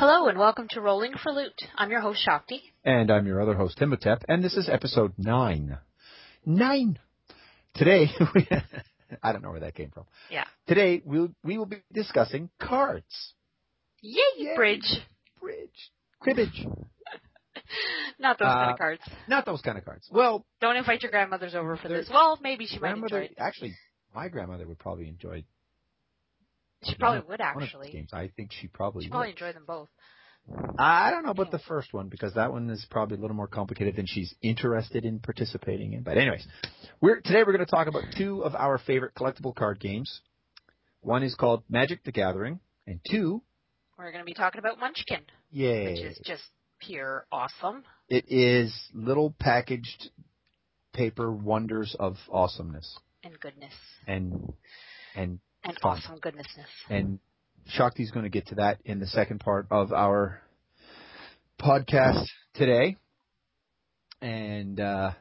Hello and welcome to Rolling for Loot. I'm your host, Shakti. And I'm your other host, Timotep, and this is episode 9. 9! Today, I don't know where that came from. Yeah. Today, we will be discussing cards. Yay! Bridge. Cribbage. Not those kind of cards. Not those kind of cards. Well, don't invite your grandmothers over for this. Well, maybe she might enjoy it. Actually, my grandmother would probably enjoy. She probably would, actually. One of these games. I think she probably would. She'd probably enjoy them both. I don't know about the first one, because that one is probably a little more complicated than she's interested in participating in. But anyways, today we're going to talk about two of our favorite collectible card games. One is called Magic the Gathering, and two... we're going to be talking about Munchkin. Yay. Which is just pure awesome. It is little packaged paper wonders of awesomeness. And goodness. And awesome goodnessness. And Shakti's going to get to that in the second part of our podcast today. And I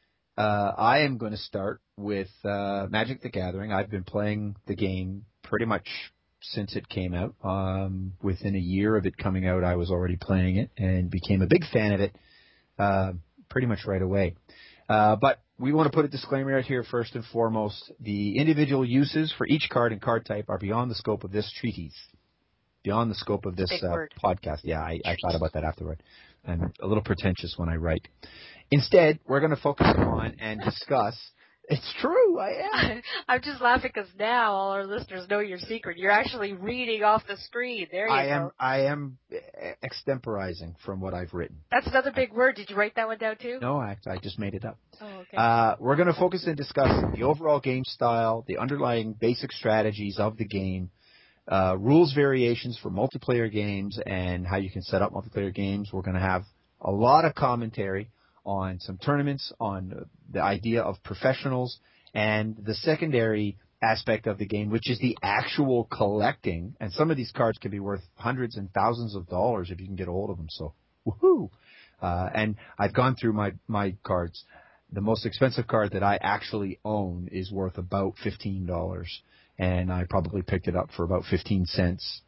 am going to start with Magic the Gathering. I've been playing the game pretty much since it came out. Within a year of it coming out, I was already playing it and became a big fan of it pretty much right away. But we want to put a disclaimer out here first and foremost. The individual uses for each card and card type are beyond the scope of this treatise. Beyond the scope of this podcast. Yeah, I thought about that afterward. I'm a little pretentious when I write. Instead, we're going to focus on and discuss... It's true, I am. I'm just laughing because now all our listeners know your secret. You're actually reading off the screen. There you go. I am extemporizing from what I've written. That's another big word. Did you write that one down too? No, I just made it up. Oh, okay. We're going to focus and discuss the overall game style, the underlying basic strategies of the game, rules variations for multiplayer games, and how you can set up multiplayer games. We're going to have a lot of commentary on some tournaments, on the idea of professionals, and the secondary aspect of the game, which is the actual collecting. And some of these cards can be worth hundreds and thousands of dollars if you can get a hold of them. So, woohoo! And I've gone through my cards. The most expensive card that I actually own is worth about $15, and I probably picked it up for about 15 cents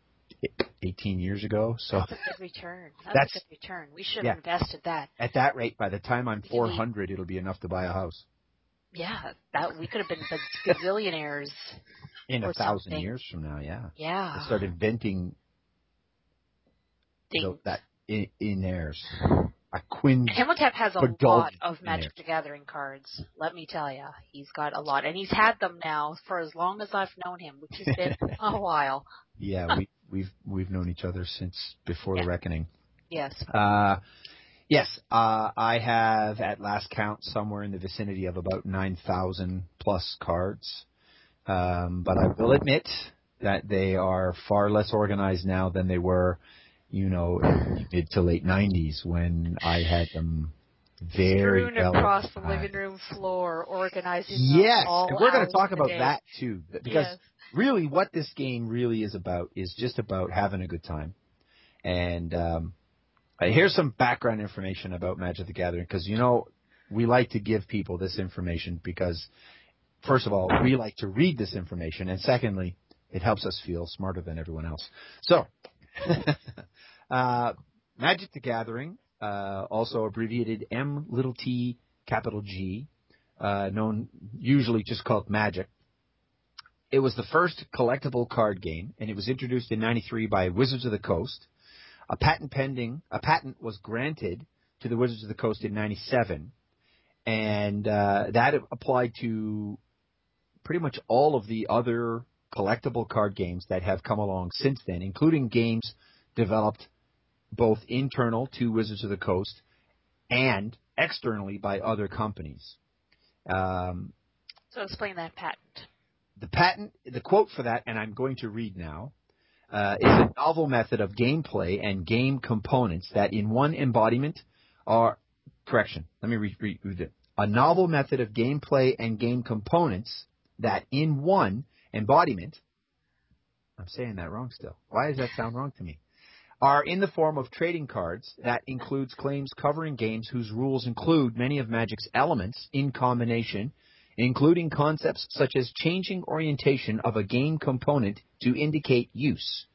18 years ago. So that's a good return. That's a good return. We should have invested that. At that rate, by the time I'm 400, it'll be enough to buy a house. Yeah, we could have been gazillionaires in 1,000 years from now. Yeah. Yeah. I start inventing that in heirs. Himotep has a lot of Magic the Gathering cards. Let me tell you, he's got a lot, and he's had them now for as long as I've known him, which has been a while. Yeah, we've known each other since before the reckoning. Yes. Yes. I have at last count somewhere in the vicinity of about 9,000 plus cards. But I will admit that they are far less organized now than they were, in the mid to late 90s when I had them very strewn across the living room floor, organizing them. Yes, all and we're going to talk about day. that too, because really what this game really is about is just about having a good time. And here's some background information about Magic the Gathering, because we like to give people this information because, first of all, we like to read this information, and secondly, it helps us feel smarter than everyone else. So, Magic the Gathering, also abbreviated M-T-G, known usually just called Magic. It was the first collectible card game, and it was introduced in '93 by Wizards of the Coast. A patent was granted to the Wizards of the Coast in '97, and that applied to pretty much all of the other collectible card games that have come along since then, including games developed both internal to Wizards of the Coast and externally by other companies. So explain that patent. The quote for that, and I'm going to read now, is a novel method of gameplay and game components that in one embodiment are... Correction, let me read it. A novel method of gameplay and game components that in one embodiment... I'm saying that wrong still. Why does that sound wrong to me? Are in the form of trading cards that includes claims covering games whose rules include many of Magic's elements in combination, including concepts such as changing orientation of a game component to indicate use,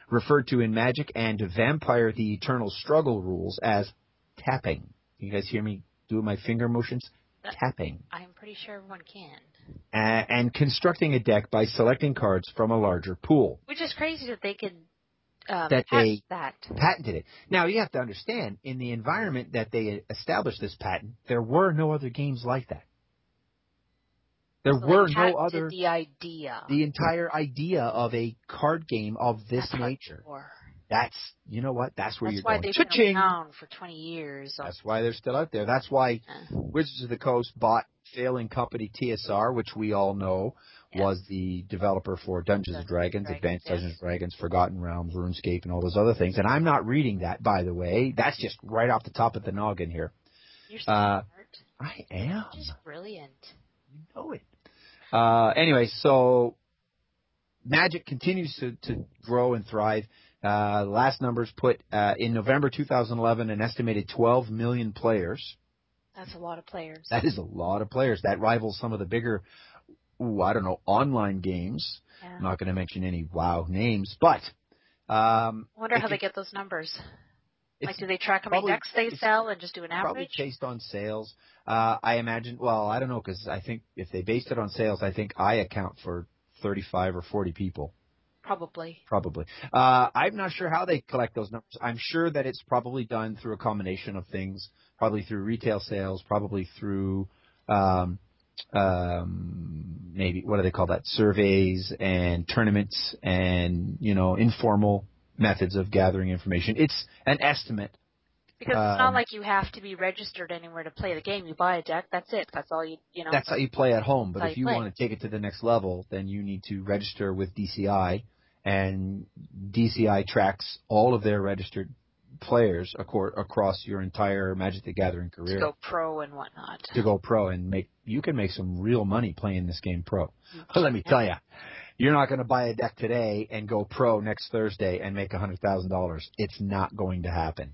referred to in Magic and Vampire the Eternal Struggle rules as tapping. You guys hear me doing my finger motions? Tapping. I'm pretty sure everyone can. And constructing a deck by selecting cards from a larger pool. Which is crazy that they could patented patented it. Now, you have to understand, in the environment that they established this patent, there were no other games like that. There were no other... the idea. The entire idea of a card game of this nature. That's, you know what? That's where you're going. That's why they've been around for 20 years. That's why they're still out there. That's why Wizards of the Coast bought failing company TSR, which we all know was the developer for Dungeons & Dragons, Advanced Dungeons & Dragons, Forgotten Realms, RuneScape, and all those other things. And I'm not reading that, by the way. That's just right off the top of the noggin here. You're smart. I am. You're just brilliant. You know it. Anyway, so Magic continues to grow and thrive. Last numbers put in November 2011 an estimated 12 million players. That's a lot of players. That is a lot of players. That rivals some of the bigger, online games. Yeah. I'm not going to mention any WoW names, but I wonder how they get those numbers. Like, do they track how many decks they sell and just do an average? Probably based on sales. I imagine. Well, I don't know, because I think if they based it on sales, I think I account for 35 or 40 people. Probably. I'm not sure how they collect those numbers. I'm sure that it's probably done through a combination of things, probably through retail sales, probably through maybe, what do they call that, surveys and tournaments and, informal methods of gathering information. It's an estimate. Because it's not like you have to be registered anywhere to play the game. You buy a deck, that's it. That's all you. That's how you play at home. But if you want to take it to the next level, then you need to register with DCI, and DCI tracks all of their registered players across your entire Magic the Gathering career. To go pro and whatnot. To go pro and you can make some real money playing this game pro. But let me tell you, you're not going to buy a deck today and go pro next Thursday and make $100,000. It's not going to happen.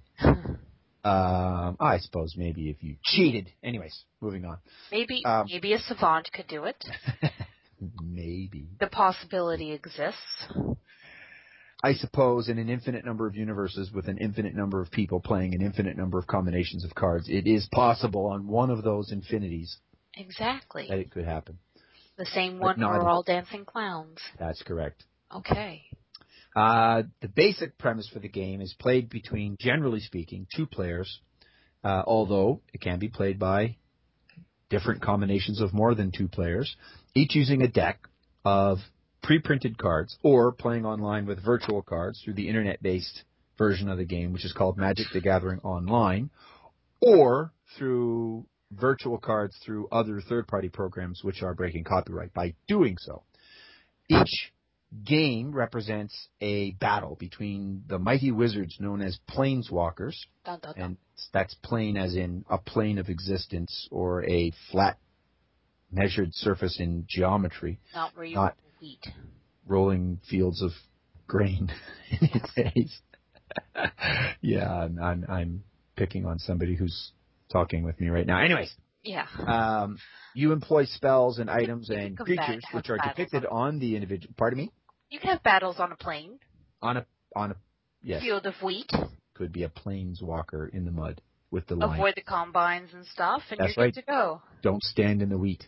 I suppose maybe if you cheated. Anyways, moving on. Maybe a savant could do it. Maybe. The possibility exists. I suppose in an infinite number of universes with an infinite number of people playing an infinite number of combinations of cards, it is possible on one of those infinities. Exactly. That it could happen. The same one where we're all dancing clowns. That's correct. Okay. The basic premise for the game is played between, generally speaking, 2 players, although it can be played by different combinations of more than 2 players, each using a deck of pre-printed cards or playing online with virtual cards through the internet-based version of the game, which is called Magic the Gathering Online, or through virtual cards through other third-party programs which are breaking copyright by doing so. Each game represents a battle between the mighty wizards known as Planeswalkers, and that's plane as in a plane of existence or a flat measured surface in geometry, not wheat, rolling fields of grain in its days. Yeah, I'm picking on somebody who's talking with me right now. Anyways. Yeah. You employ spells and items and creatures which are depicted on the individual. Pardon me? You can have battles on a plane. On a yes. Field of wheat. Could be a planeswalker in the mud with the line. Avoid the combines and stuff, and That's you're right. good to go. Don't stand in the wheat.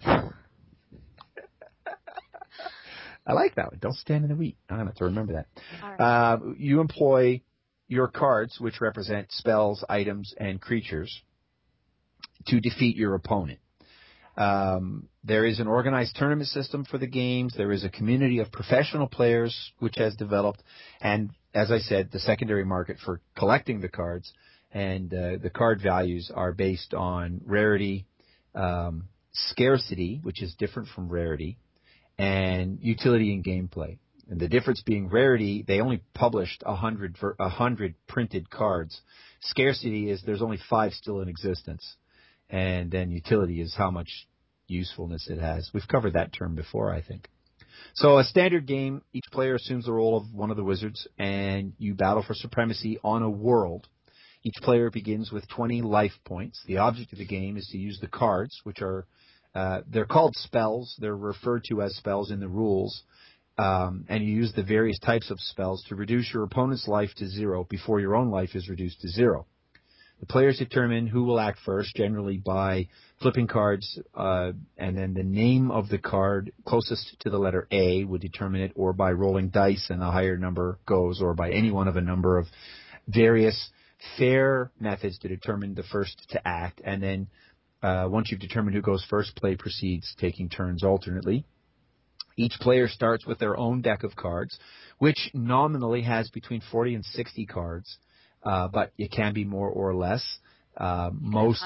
I like that one. Don't stand in the wheat. I'm going to have to remember that. Right. You employ your cards, which represent spells, items, and creatures, to defeat your opponent. There is an organized tournament system for the games. There is a community of professional players which has developed. And as I said, the secondary market for collecting the cards and the card values are based on rarity, scarcity, which is different from rarity, and utility and gameplay. And the difference being rarity, they only published 100 printed cards. Scarcity is there's only 5 still in existence. And then utility is how much usefulness it has. We've covered that term before, I think. So a standard game, each player assumes the role of one of the wizards, and you battle for supremacy on a world. Each player begins with 20 life points. The object of the game is to use the cards, which are, they're called spells. They're referred to as spells in the rules. and you use the various types of spells to reduce your opponent's life to 0 before your own life is reduced to 0. The players determine who will act first, generally by flipping cards, and then the name of the card closest to the letter A would determine it, or by rolling dice, and the higher number goes, or by any one of a number of various fair methods to determine the first to act. And then once you've determined who goes first, play proceeds, taking turns alternately. Each player starts with their own deck of cards, which nominally has between 40 and 60 cards. But it can be more or less. Most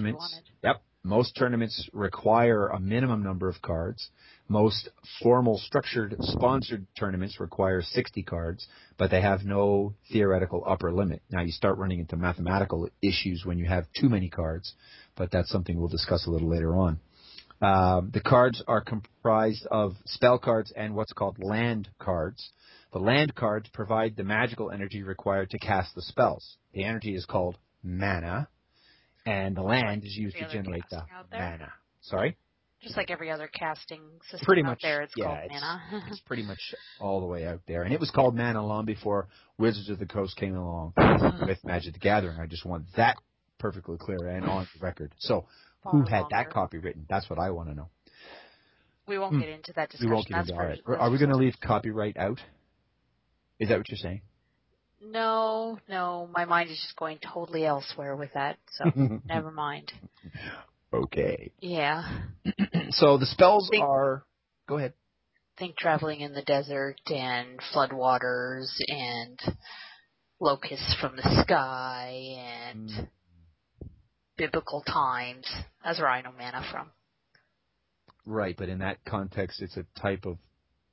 tournaments require a minimum number of cards. Most formal, structured, sponsored tournaments require 60 cards, but they have no theoretical upper limit. Now, you start running into mathematical issues when you have too many cards, but that's something we'll discuss a little later on. The cards are comprised of spell cards and what's called land cards. The land cards provide the magical energy required to cast the spells. The energy is called mana, and the land is used to generate the mana. Sorry? Just like every other casting system pretty much, out there, it's called mana. It's pretty much all the way out there. And it was called mana long before Wizards of the Coast came along with Magic the Gathering. I just want that perfectly clear and on the record. So, who had that copy written? That's what I want to know. We won't get into that discussion. We won't get into it. Are we going to leave copyright out? Is that what you're saying? No. My mind is just going totally elsewhere with that, so never mind. Okay. Yeah. So the spells are... Go ahead. Think traveling in the desert and floodwaters and locusts from the sky and biblical times. That's where I know mana from. Right, but in that context, it's a type of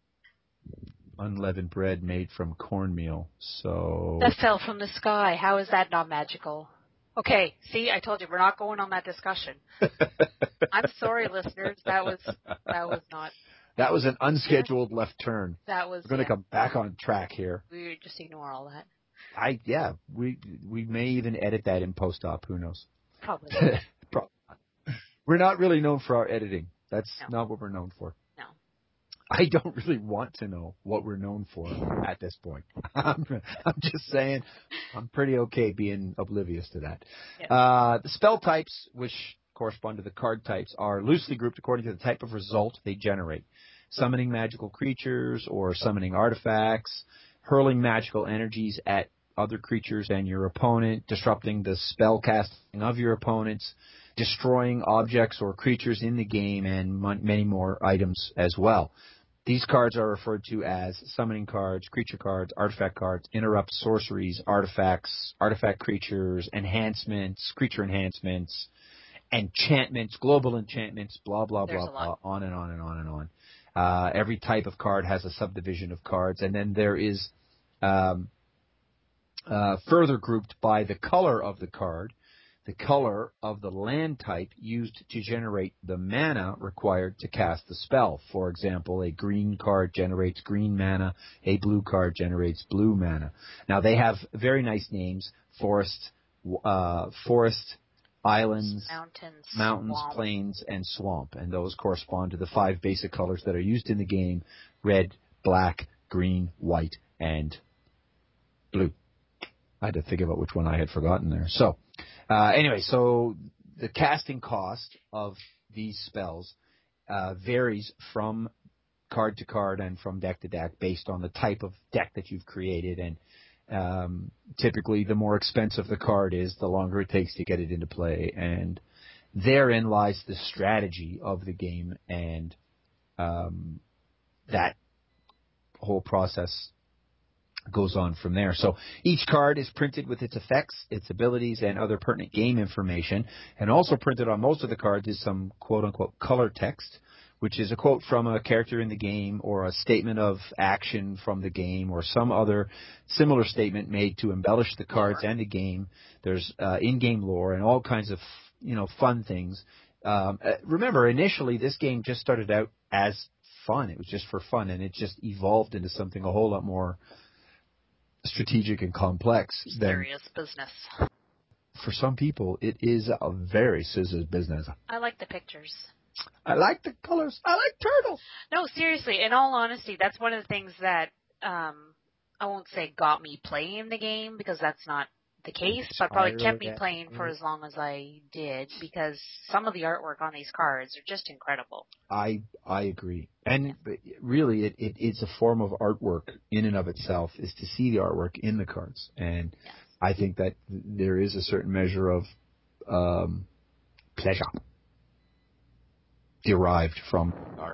unleavened bread made from cornmeal, so... That fell from the sky. How is that not magical? Okay, see, I told you, we're not going on that discussion. I'm sorry, listeners. That was not... That was an unscheduled left turn. That was... We're going to come back on track here. We just ignore all that. We may even edit that in post-op. Who knows? Probably. Probably not. We're not really known for our editing. That's not what we're known for. No. I don't really want to know what we're known for at this point. I'm just saying I'm pretty okay being oblivious to that. Yeah. The spell types, which correspond to the card types, are loosely grouped according to the type of result they generate. Summoning magical creatures or summoning artifacts, hurling magical energies at other creatures and your opponent, disrupting the spell casting of your opponents, destroying objects or creatures in the game, and many more items as well. These cards are referred to as summoning cards, creature cards, artifact cards, interrupt sorceries, artifacts, artifact creatures, enhancements, creature enhancements, enchantments, global enchantments, blah, blah, blah, blah, on and on and on and on. Every type of card has a subdivision of cards, and then there is further grouped by the color of the card, the color of the land type used to generate the mana required to cast the spell. For example, a green card generates green mana, a blue card generates blue mana. Now, they have very nice names: forest, islands, mountains, plains, and swamp. And those correspond to the 5 basic colors that are used in the game: red, black, green, white, and blue. I had to think about which one I had forgotten there. So, anyway, so the casting cost of these spells varies from card to card and from deck to deck based on the type of deck that you've created. And typically, the more expensive the card is, the longer it takes to get it into play. And therein lies the strategy of the game, and that whole process goes on from there. So each card is printed with its effects, its abilities, and other pertinent game information. And also printed on most of the cards is some quote-unquote color text, which is a quote from a character in the game or a statement of action from the game or some other similar statement made to embellish the cards and the game. There's in-game lore and all kinds of fun things. Remember, initially this game just started out as fun. It was just for fun, and it just evolved into something a whole lot more strategic and complex. Serious business. For some people, it is a very serious business. I like the pictures. I like the colors. I like turtle. No, seriously. In all honesty, that's one of the things that I won't say got me playing the game because that's not the case, but probably kept me playing for as long as I did because some of the artwork on these cards are just incredible. I agree, and really, it's a form of artwork in and of itself. Is to see the artwork in the cards, and I think that there is a certain measure of pleasure derived from art.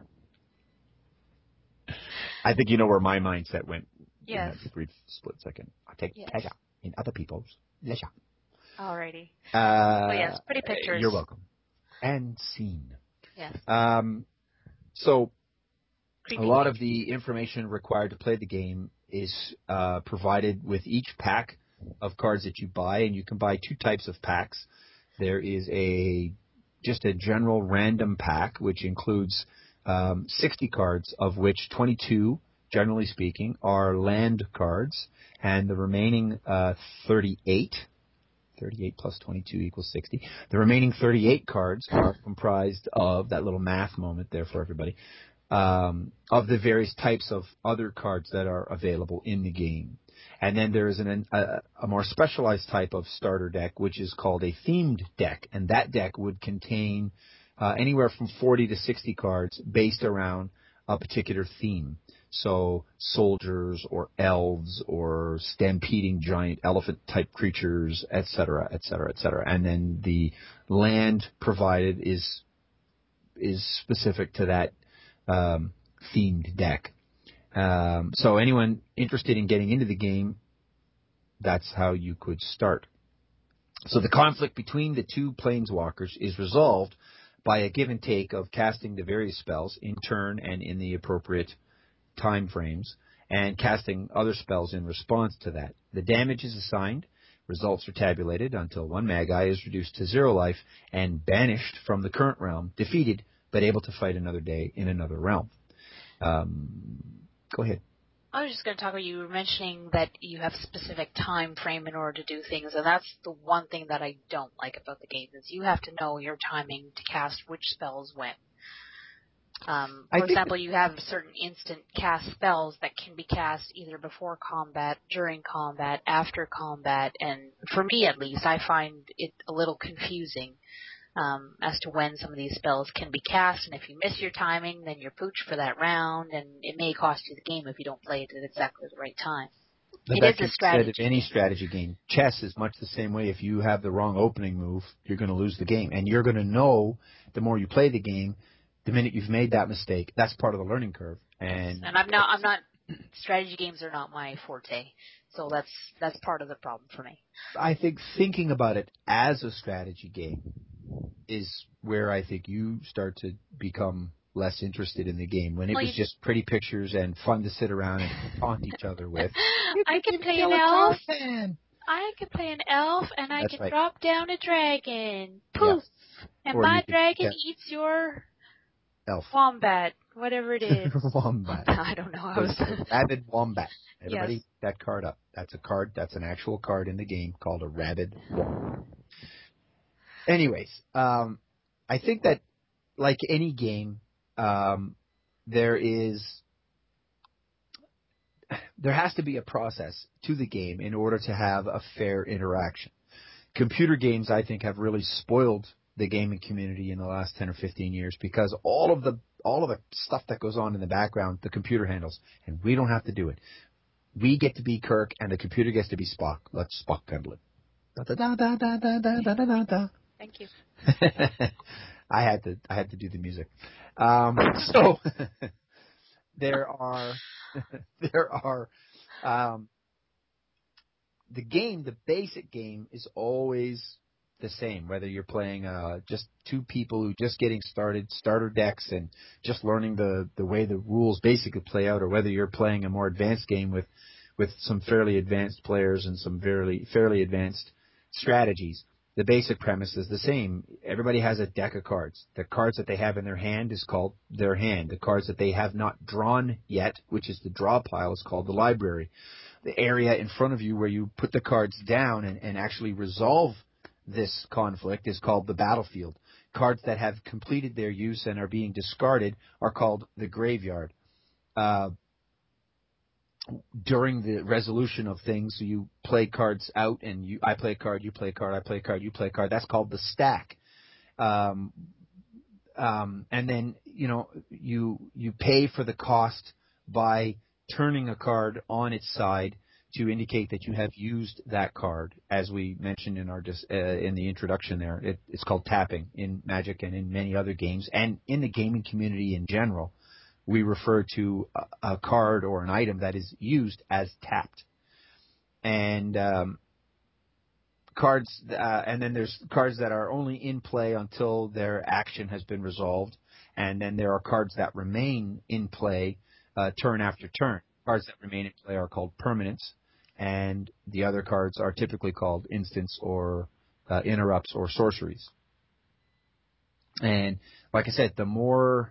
I think you know where my mindset went. Yes. In that brief split second. I take pleasure in other people's leisure. Alrighty. Yes, pretty pictures. You're welcome. And scene. Yes. So Creepy. A lot of the information required to play the game is provided with each pack of cards that you buy, and you can buy two types of packs. There is just a general random pack, which includes 60 cards, of which 22, generally speaking, are land cards, and the remaining 38 plus 22 equals 60. The remaining 38 cards are comprised of, that little math moment there for everybody, of the various types of other cards that are available in the game. And then there is a more specialized type of starter deck, which is called a themed deck. And that deck would contain anywhere from 40 to 60 cards based around a particular theme. So soldiers or elves or stampeding giant elephant-type creatures, et cetera, et cetera, et cetera. And then the land provided is specific to that themed deck. So anyone interested in getting into the game, that's how you could start. So the conflict between the two planeswalkers is resolved by a give and take of casting the various spells in turn and in the appropriate time frames, and casting other spells in response to that. The damage is assigned, results are tabulated until one Magi is reduced to 0 life and banished from the current realm, defeated, but able to fight another day in another realm. Go ahead. I was just going to talk about, you were mentioning that you have a specific time frame in order to do things, and that's the one thing that I don't like about the game, is you have to know your timing to cast which spells when. For example, you have certain instant cast spells that can be cast either before combat, during combat, after combat, and for me at least, I find it a little confusing as to when some of these spells can be cast, and if you miss your timing, then you're pooched for that round, and it may cost you the game if you don't play it at exactly the right time. It is a strategy. Said of any strategy game. Chess is much the same way. If you have the wrong opening move, you're going to lose the game, and you're going to know the more you play the game, the minute you've made that mistake. That's part of the learning curve. And I'm not. Strategy games are not my forte, so that's part of the problem for me. I think thinking about it as a strategy game is where I think you start to become less interested in the game. When it was just pretty pictures and fun to sit around and taunt each other with. I could play an elf. I could play an elf, and I could drop down a dragon. Poof! Yeah. And my dragon eats your elf. Wombat, whatever it is. Wombat. I don't know. Rabid Wombat. Everybody, that card up. That's a card. That's an actual card in the game called a Rabid Wombat. Anyways, I think that, like any game, there has to be a process to the game in order to have a fair interaction. Computer games, I think, have really spoiled the gaming community in the last 10 or 15 years because all of the stuff that goes on in the background, the computer handles, and we don't have to do it. We get to be Kirk, and the computer gets to be Spock. Let Spock handle it. Da da da da da da da da da. Thank you. I had to do the music. So there are the basic game is always the same, whether you're playing just two people who just getting started, starter decks, and just learning the way the rules basically play out, or whether you're playing a more advanced game with some fairly advanced players and some fairly advanced strategies. The basic premise is the same. Everybody has a deck of cards. The cards that they have in their hand is called their hand. The cards that they have not drawn yet, which is the draw pile, is called the library. The area in front of you where you put the cards down and actually resolve this conflict is called the battlefield. cards that have completed their use and are being discarded are called the graveyard. During the resolution of things, so you play cards out, and I play a card, you play a card, I play a card, you play a card. That's called the stack. And then you pay for the cost by turning a card on its side to indicate that you have used that card. As we mentioned in our in the introduction there, it's called tapping in Magic and in many other games, and in the gaming community in general. We refer to a card or an item that is used as tapped. And and then there's cards that are only in play until their action has been resolved, and then there are cards that remain in play turn after turn. Cards that remain in play are called permanents, and the other cards are typically called instants or interrupts or sorceries. And like I said, the more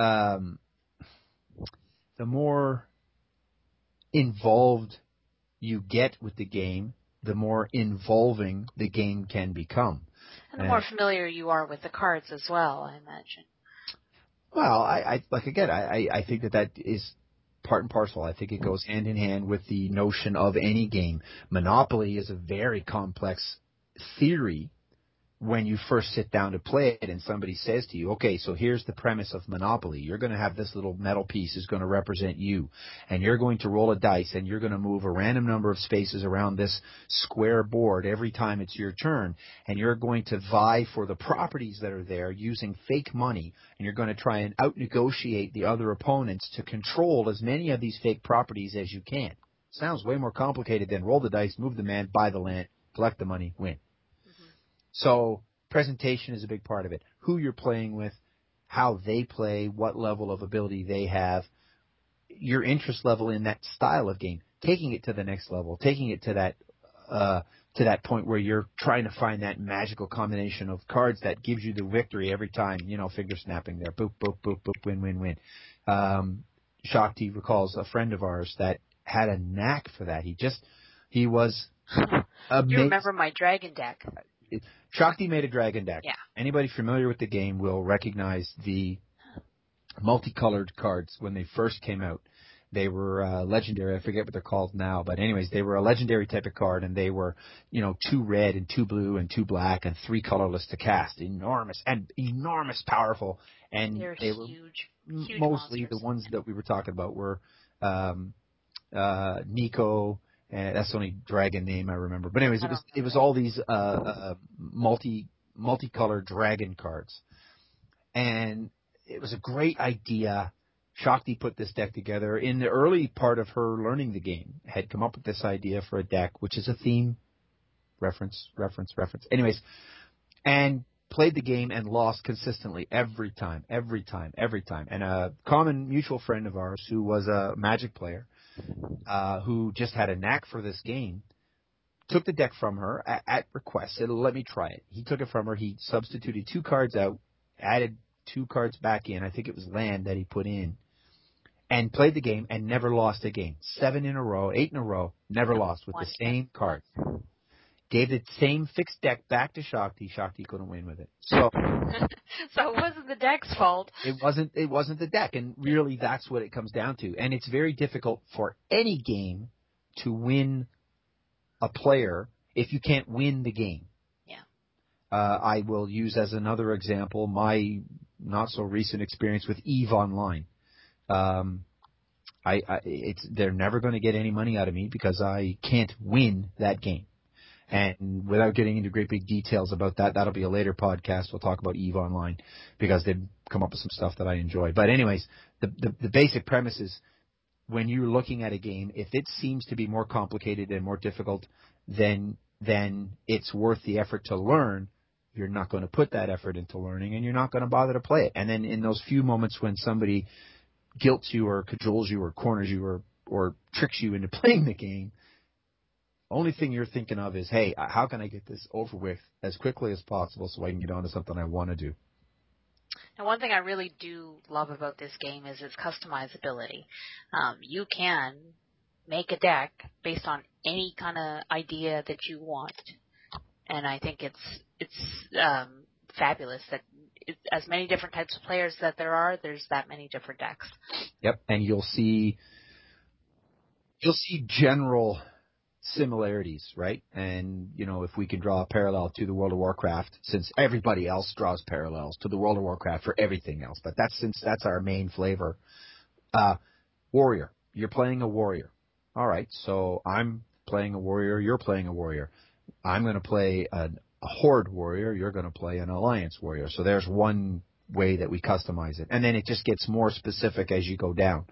involved you get with the game, the more involving the game can become. And the more familiar you are with the cards as well, I imagine. Well, I think that is part and parcel. I think it goes hand in hand with the notion of any game. Monopoly is a very complex theory when you first sit down to play it and somebody says to you, okay, so here's the premise of Monopoly. You're going to have this little metal piece is going to represent you, and you're going to roll a dice, and you're going to move a random number of spaces around this square board every time it's your turn, and you're going to vie for the properties that are there using fake money, and you're going to try and out-negotiate the other opponents to control as many of these fake properties as you can. Sounds way more complicated than roll the dice, move the man, buy the land, collect the money, win. So presentation is a big part of it. Who you're playing with, how they play, what level of ability they have, your interest level in that style of game, taking it to the next level, taking it to that point where you're trying to find that magical combination of cards that gives you the victory every time, finger snapping there, boop, boop, boop, boop, win, win, win. Shakti recalls a friend of ours that had a knack for that. He was amazing. You remember my dragon deck. Shakti made a dragon deck. Yeah. Anybody familiar with the game will recognize the multicolored cards when they first came out. They were legendary. I forget what they're called now, but anyways, they were a legendary type of card, and they were, 2 red and 2 blue and 2 black and 3 colorless to cast. Enormous, powerful, and they were huge mostly monsters. the ones that we were talking about were Nico. That's the only dragon name I remember. But anyways, it was all these multicolored dragon cards, and it was a great idea. Shakti put this deck together in the early part of her learning the game. Had come up with this idea for a deck, which is a theme reference. Anyways, and played the game and lost consistently every time. And a common mutual friend of ours who was a Magic player, who just had a knack for this game, took the deck from her at request, said, let me try it. He took it from her. He substituted 2 cards out, added 2 cards back in. I think it was land that he put in, and played the game and never lost a game. 8 in a row, never lost with the same cards. Gave the same fixed deck back to Shakti. Shakti couldn't win with it. So so it wasn't the deck's fault. It wasn't the deck, and really that's what it comes down to. And it's very difficult for any game to win a player if you can't win the game. Yeah. I will use as another example my not so recent experience with EVE Online. They're never going to get any money out of me because I can't win that game. And without getting into great big details about that, that'll be a later podcast. We'll talk about EVE Online because they've come up with some stuff that I enjoy. But anyways, the basic premise is when you're looking at a game, if it seems to be more complicated and more difficult than it's worth the effort to learn, you're not going to put that effort into learning and you're not going to bother to play it. And then in those few moments when somebody guilts you or cajoles you or corners you or tricks you into playing the game, only thing you're thinking of is, hey, how can I get this over with as quickly as possible so I can get on to something I want to do? And one thing I really do love about this game is its customizability. You can make a deck based on any kind of idea that you want. And I think it's fabulous that as many different types of players that there are, there's that many different decks. Yep, and you'll see general similarities, right? And, if we can draw a parallel to the World of Warcraft, since everybody else draws parallels to the World of Warcraft for everything else, but since that's our main flavor. Warrior. You're playing a warrior. All right, so I'm playing a warrior, you're playing a warrior. I'm going to play a horde warrior, you're going to play an alliance warrior. So there's one way that we customize it. And then it just gets more specific as you go down.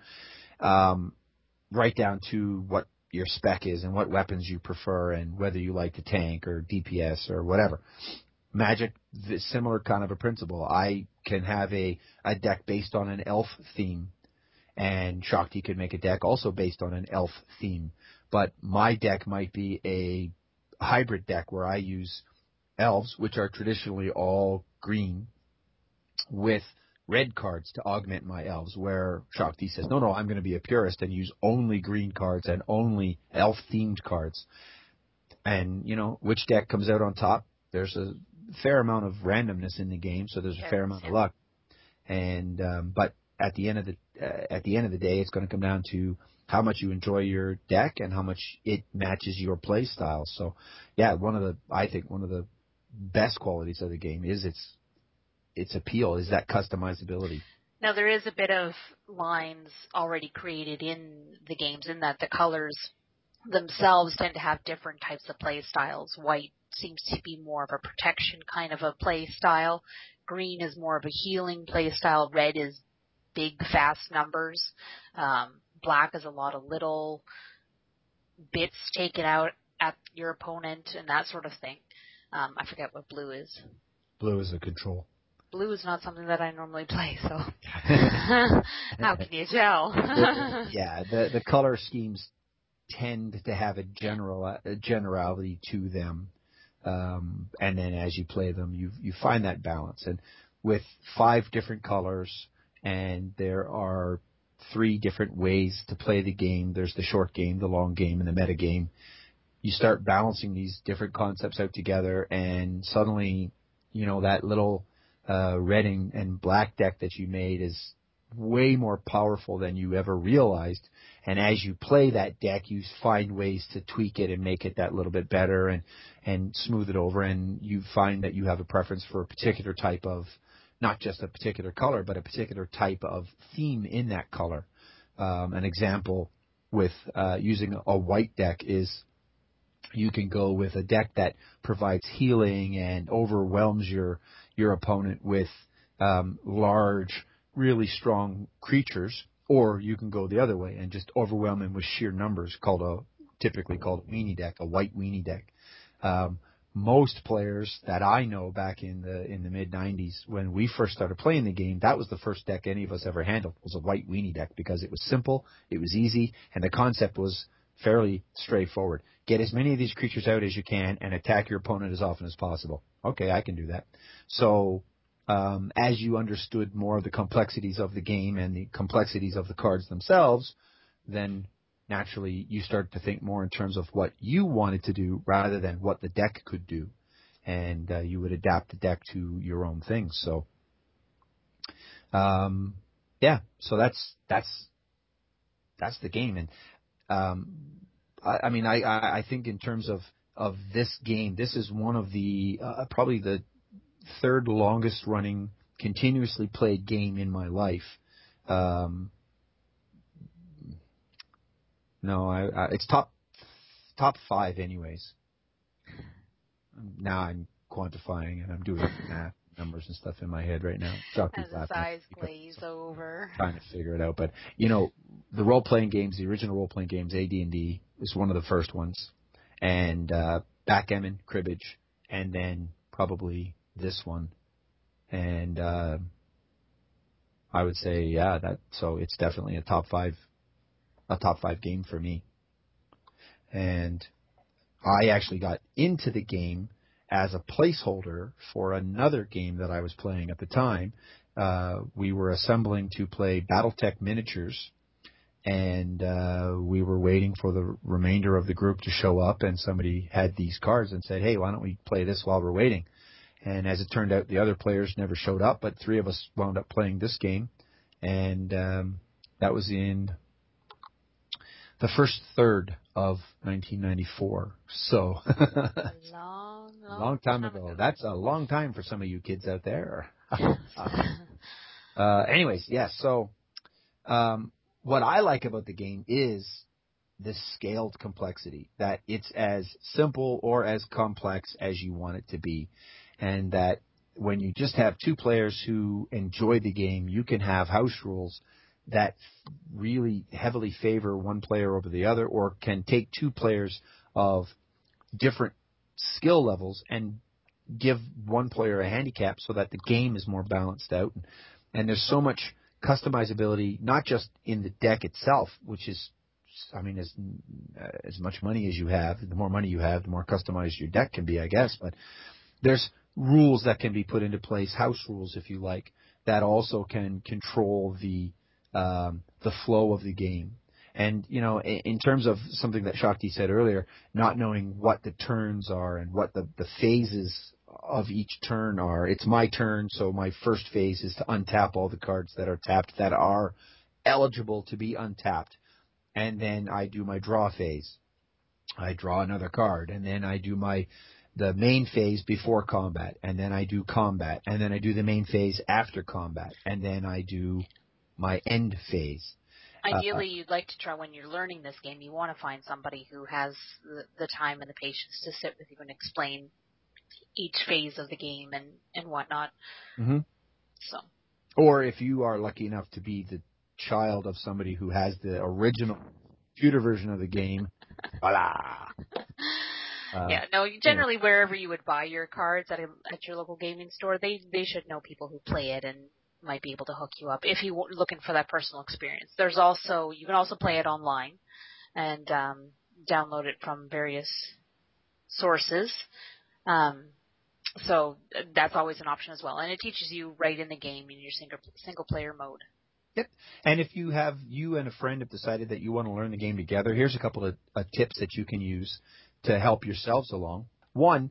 Right down to what your spec is and what weapons you prefer and whether you like to tank or DPS or whatever. Magic, similar kind of a principle. I can have a deck based on an elf theme, and Shakti could make a deck also based on an elf theme. But my deck might be a hybrid deck where I use elves, which are traditionally all green, with red cards to augment my elves, where Shakti says, no, I'm going to be a purist and use only green cards and only elf-themed cards. And, which deck comes out on top? There's a fair amount of randomness in the game, so there's a fair amount of luck. And but at the end of the day, it's going to come down to how much you enjoy your deck and how much it matches your play style. So, yeah, I think one of the best qualities of the game is its appeal, is that customizability. Now, there is a bit of lines already created in the games in that the colors themselves tend to have different types of play styles. White seems to be more of a protection kind of a play style. Green is more of a healing play style. Red is big, fast numbers. Black is a lot of little bits taken out at your opponent and that sort of thing. I forget what blue is. Blue is a control. Blue is not something that I normally play, so how can you tell? Yeah, the color schemes tend to have a generality to them, and then as you play them, you find that balance. And with 5 different colors, and there are 3 different ways to play the game. There's the short game, the long game, and the meta game. You start balancing these different concepts out together, and suddenly, that little red and black deck that you made is way more powerful than you ever realized. And as you play that deck, you find ways to tweak it and make it that little bit better and smooth it over. And you find that you have a preference for a particular type of, not just a particular color, but a particular type of theme in that color. An example with using a white deck is you can go with a deck that provides healing and overwhelms your opponent with large, really strong creatures, or you can go the other way and just overwhelm him with sheer numbers, typically called a weenie deck, a white weenie deck. Most players that I know back in the mid '90s, when we first started playing the game, that was the first deck any of us ever handled, was a white weenie deck, because it was simple, it was easy, and the concept was fairly straightforward. Get as many of these creatures out as you can and attack your opponent as often as possible. Okay, I can do that. So as you understood more of the complexities of the game and the complexities of the cards themselves, then naturally you start to think more in terms of what you wanted to do rather than what the deck could do. And you would adapt the deck to your own things. So, so that's the game. And I think in terms of this game, this is one of the probably the third longest running continuously played game in my life. It's top 5 anyways. Now I'm quantifying and I'm doing math numbers and stuff in my head right now. As his eyes glaze over. Trying to figure it out. But, the role-playing games, the original role-playing games, AD&D, is one of the first ones. And backgammon, cribbage, and then probably this one. And I would say, so it's definitely a top 5 game for me. And I actually got into the game as a placeholder for another game that I was playing at the time. We were assembling to play BattleTech Miniatures, and we were waiting for the remainder of the group to show up, and somebody had these cards and said, hey, why don't we play this while we're waiting? And as it turned out, the other players never showed up, but 3 of us wound up playing this game. And that was in the first third of 1994. So long time ago. That's a long time for some of you kids out there. Anyways, yeah. So what I like about the game is this scaled complexity, that it's as simple or as complex as you want it to be, and that when you just have 2 players who enjoy the game, you can have house rules that really heavily favor one player over the other, or can take 2 players of different skill levels and give one player a handicap so that the game is more balanced out. And there's so much customizability, not just in the deck itself, which is, I mean, as much money as you have, the more money you have, the more customized your deck can be, I guess. But there's rules that can be put into place, house rules, if you like, that also can control the flow of the game. And, you know, in terms of something that Shakti said earlier, not knowing what the turns are and what the phases of each turn are. It's my turn, so my first phase is to untap all the cards that are tapped that are eligible to be untapped. And then I do my draw phase. I draw another card, and then I do the main phase before combat, and then I do combat, and then I do the main phase after combat, and then I do my end phase. Ideally, you'd like to try, when you're learning this game, you want to find somebody who has the time and the patience to sit with you and explain each phase of the game and whatnot. Mm-hmm. So, or if you are lucky enough to be the child of somebody who has the original computer version of the game, voila. Yeah, no, generally wherever you would buy your cards at your local gaming store, they should know people who play it and might be able to hook you up if you're looking for that personal experience. You can also play it online and download it from various sources. So that's always an option as well. And it teaches you right in the game in your single player mode. Yep. And if you and a friend have decided that you want to learn the game together, here's a couple of tips that you can use to help yourselves along. One,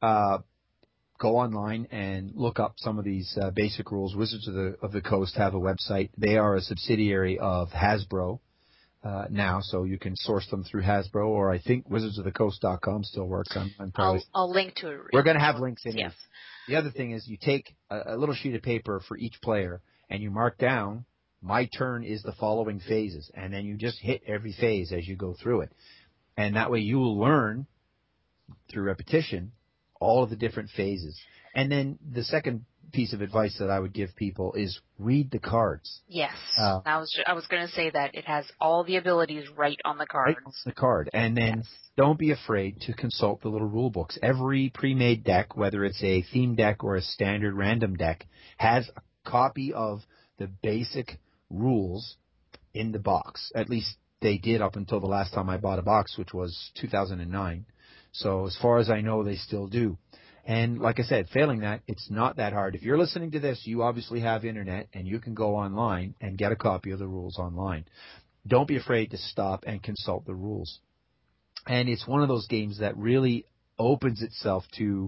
go online and look up some of these basic rules. Wizards of the Coast have a website. They are a subsidiary of Hasbro now, so you can source them through Hasbro, or I think wizardsofthecoast.com still works. I'll link to it. We're going to have links in yes. The other thing is you take a little sheet of paper for each player, and you mark down, my turn is the following phases, and then you just hit every phase as you go through it. And that way you will learn, through repetition, all of the different phases. And then the second piece of advice that I would give people is read the cards. Yes. I was going to say that. It has all the abilities right on the cards. Right on the card. And then don't be afraid to consult the little rule books. Every pre-made deck, whether it's a theme deck or a standard random deck, has a copy of the basic rules in the box. At least they did up until the last time I bought a box, which was 2009. So as far as I know, they still do. And like I said, failing that, it's not that hard. If you're listening to this, you obviously have internet, and you can go online and get a copy of the rules online. Don't be afraid to stop and consult the rules. And it's one of those games that really opens itself to,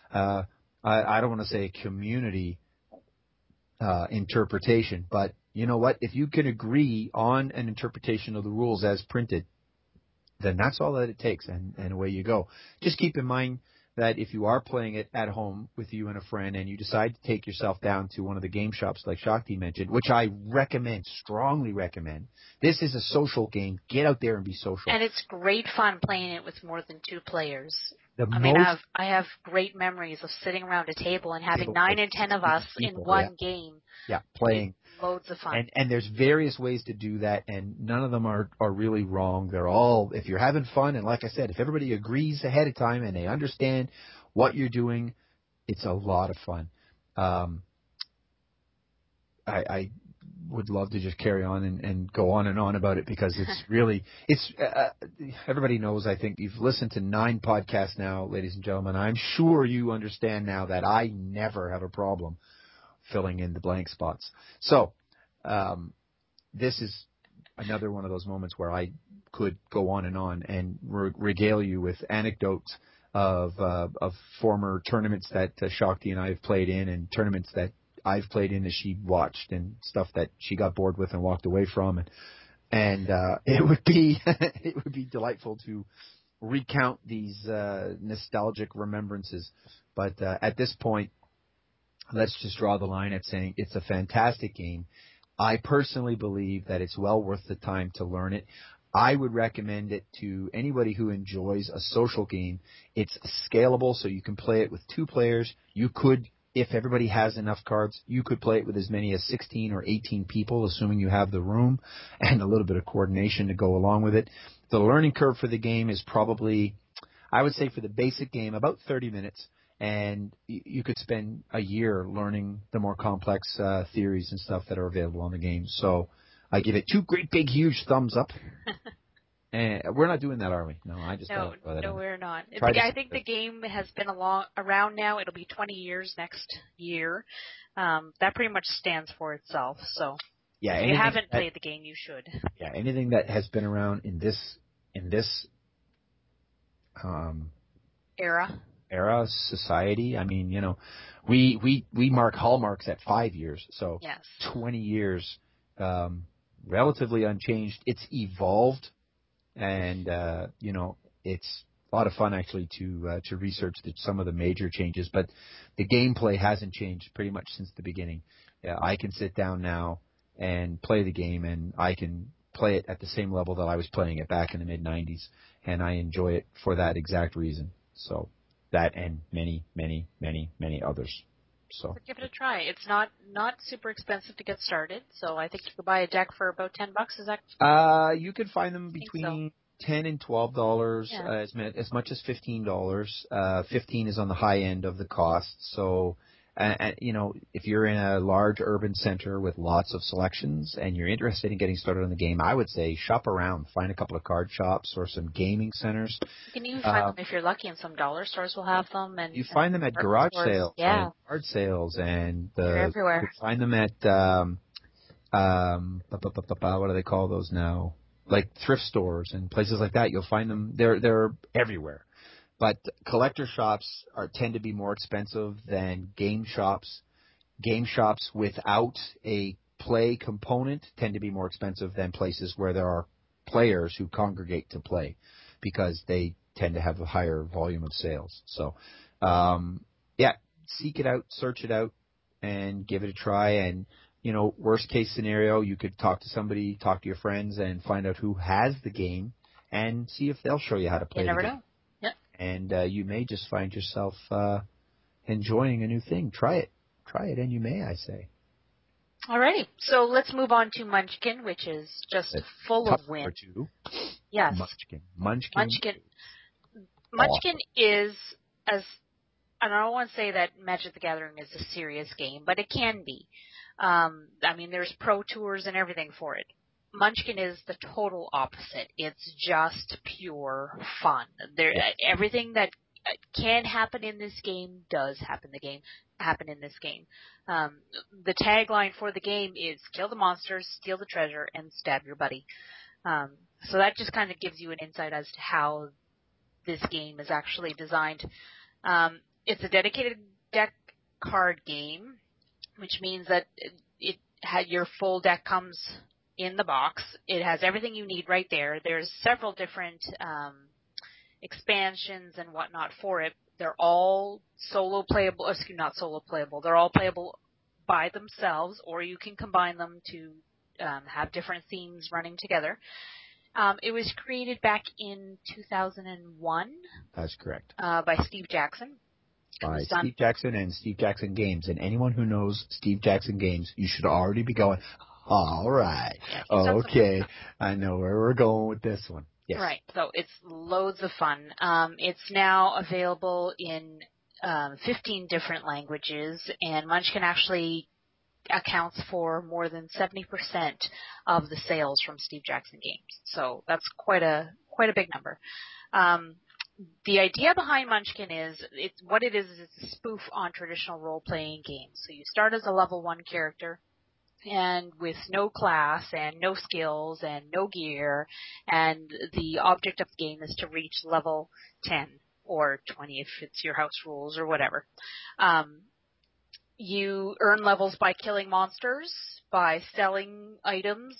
I don't want to say community interpretation, but you know what? If you can agree on an interpretation of the rules as printed, then that's all that it takes, and away you go. Just keep in mind that if you are playing it at home with you and a friend, and you decide to take yourself down to one of the game shops like Shakti mentioned, which I recommend, strongly recommend. This is a social game. Get out there and be social. And it's great fun playing it with more than 2 players. I have great memories of sitting around a table and having 9 and 10 of us in one game. Yeah, playing. Loads of fun. And there's various ways to do that, and none of them are really wrong. They're all, if you're having fun, and like I said, if everybody agrees ahead of time and they understand what you're doing, it's a lot of fun. I would love to just carry on and go on and on about it, because it's really, everybody knows, I think you've listened to 9 podcasts now, ladies and gentlemen. I'm sure you understand now that I never have a problem filling in the blank spots. So, this is another one of those moments where I could go on and regale you with anecdotes of former tournaments that Shakti and I have played in, and tournaments that I've played in that she watched, and stuff that she got bored with and walked away from, and it would be it would be delightful to recount these nostalgic remembrances. But at this point, let's just draw the line at saying it's a fantastic game. I personally believe that it's well worth the time to learn it. I would recommend it to anybody who enjoys a social game. It's scalable, so you can play it with 2 players. You could, if everybody has enough cards, you could play it with as many as 16 or 18 people, assuming you have the room and a little bit of coordination to go along with it. The learning curve for the game is probably, I would say for the basic game, about 30 minutes. And you could spend a year learning the more complex theories and stuff that are available on the game. So I give it 2 great big huge thumbs up. And we're not doing that, are we? No, I just No, thought no, we're not. I think the game has been around now. It'll be 20 years next year. That pretty much stands for itself. So yeah, if you haven't played the game, you should. Yeah, anything that has been around in this era, society. I mean, we mark hallmarks at 5 years, so yes. 20 years, relatively unchanged. It's evolved, and it's a lot of fun actually to research some of the major changes. But the gameplay hasn't changed pretty much since the beginning. Yeah, I can sit down now and play the game, and I can play it at the same level that I was playing it back in the mid-'90s, and I enjoy it for that exact reason. So that and many, many, many, many others. So give it a try. It's not super expensive to get started, so I think you could buy a deck for about $10. Is that? You could find them between $10 and $12, as much as $15. 15 is on the high end of the cost. So, if you're in a large urban center with lots of selections and you're interested in getting started on the game, I would say shop around, find a couple of card shops or some gaming centers. You can even find them if you're lucky, and some dollar stores will have them. And you find them at garage sales, and yard sales, and they're everywhere. You find them at what do they call those now? Like thrift stores and places like that. You'll find them. They're everywhere. But collector shops tend to be more expensive than game shops. Game shops without a play component tend to be more expensive than places where there are players who congregate to play, because they tend to have a higher volume of sales. So, seek it out, search it out, and give it a try. And worst case scenario, you could talk to somebody, talk to your friends, and find out who has the game, and see if they'll show you how to play the game. You never know. Yep. And you may just find yourself enjoying a new thing. Try it, and you may, I say. Alrighty, so let's move on to Munchkin, which is just full of win. Yes. Munchkin is, as I don't want to say that Magic the Gathering is a serious game, but it can be. There's pro tours and everything for it. Munchkin is the total opposite. It's just pure fun. Everything that can happen in this game does happen in this game. The tagline for the game is kill the monsters, steal the treasure, and stab your buddy. So that just kind of gives you an insight as to how this game is actually designed. It's a dedicated deck card game, which means that your full deck comes in the box. It has everything you need right there. There's several different expansions and whatnot for it. They're all not solo playable. They're all playable by themselves, or you can combine them to have different themes running together. It was created back in 2001. That's correct. By Steve Jackson. By Steve Jackson and Steve Jackson Games. And anyone who knows Steve Jackson Games, you should already be going, all right, okay, I know where we're going with this one. Yes. Right, so it's loads of fun. It's now available in 15 different languages, and Munchkin actually accounts for more than 70% of the sales from Steve Jackson Games. So that's quite a big number. The idea behind Munchkin is it's a spoof on traditional role-playing games. So you start as a level 1 character, and with no class and no skills and no gear, and the object of the game is to reach level 10 or 20 if it's your house rules or whatever. You earn levels by killing monsters, by selling items,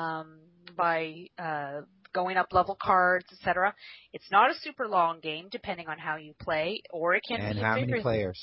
by going up level cards, etc. It's not a super long game, depending on how you play, or it can be. And how many players?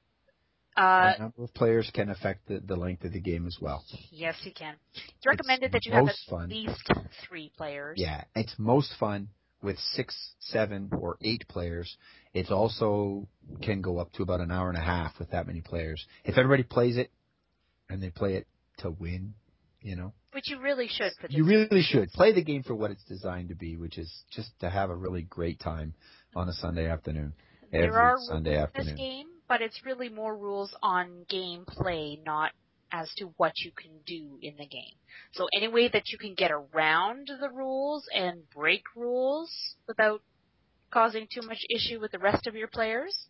The number of players can affect the length of the game as well. Yes, you can. It's recommended that you have at least 3 players. Yeah, it's most fun with 6, 7, or 8 players. It also can go up to about an hour and a half with that many players. If everybody plays it, and they play it to win, you know. Which you really should. You really should. Play the game for what it's designed to be, which is just to have a really great time on a Sunday afternoon. There are rules in this game, but it's really more rules on gameplay, not as to what you can do in the game. So any way that you can get around the rules and break rules without causing too much issue with the rest of your players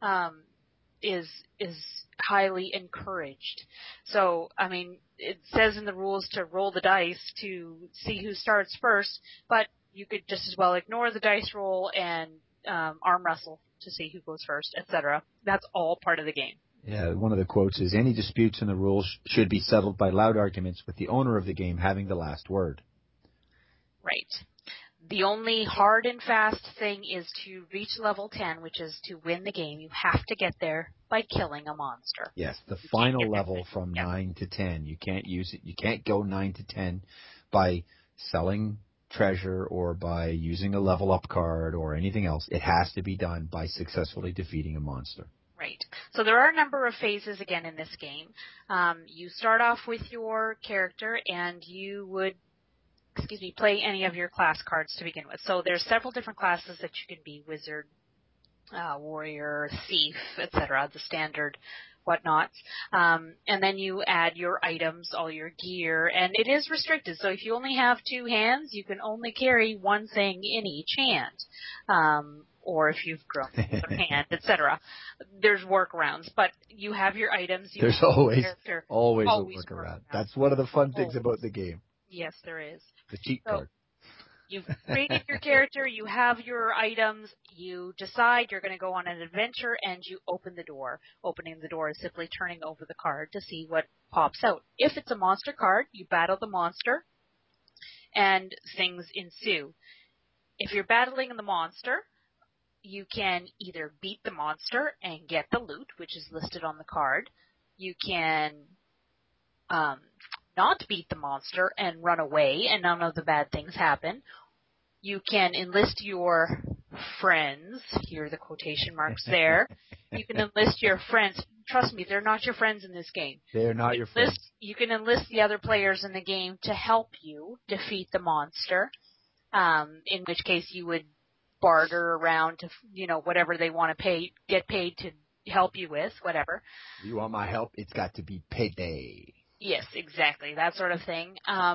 is highly encouraged. So, I mean, it says in the rules to roll the dice to see who starts first, but you could just as well ignore the dice roll and arm wrestle to see who goes first, etc. That's all part of the game. Yeah, one of the quotes is, any disputes in the rules should be settled by loud arguments with the owner of the game having the last word. Right. The only hard and fast thing is to reach level 10, which is to win the game. You have to get there by killing a monster. Yes, the final level from 9 to 10. You can't use it. You can't go 9 to 10 by selling treasure or by using a level up card or anything else. It has to be done by successfully defeating a monster. Right. So there are a number of phases again in this game. You start off with your character and you would play any of your class cards to begin with. So there's several different classes that you can be: wizard, warrior, thief, etc., the standard whatnots. And then you add your items, all your gear, and it is restricted. So if you only have 2 hands, you can only carry 1 thing in each hand. Or if you've grown another hand, etc. There's workarounds, but you have your items. There's always a workaround. That's one of the fun things about the game. Yes, there is. The cheat card. You've created your character, you have your items, you decide you're going to go on an adventure, and you open the door. Opening the door is simply turning over the card to see what pops out. If it's a monster card, you battle the monster, and things ensue. If you're battling the monster, you can either beat the monster and get the loot, which is listed on the card. You can not beat the monster and run away, and none of the bad things happen. You can enlist your friends. Here are the quotation marks there. You can enlist your friends. Trust me, they're not your friends in this game. They're not your friends. You can enlist the other players in the game to help you defeat the monster, in which case you would barter around to, whatever they want to get paid to help you with, whatever. You want my help? It's got to be payday. Yes, exactly. That sort of thing.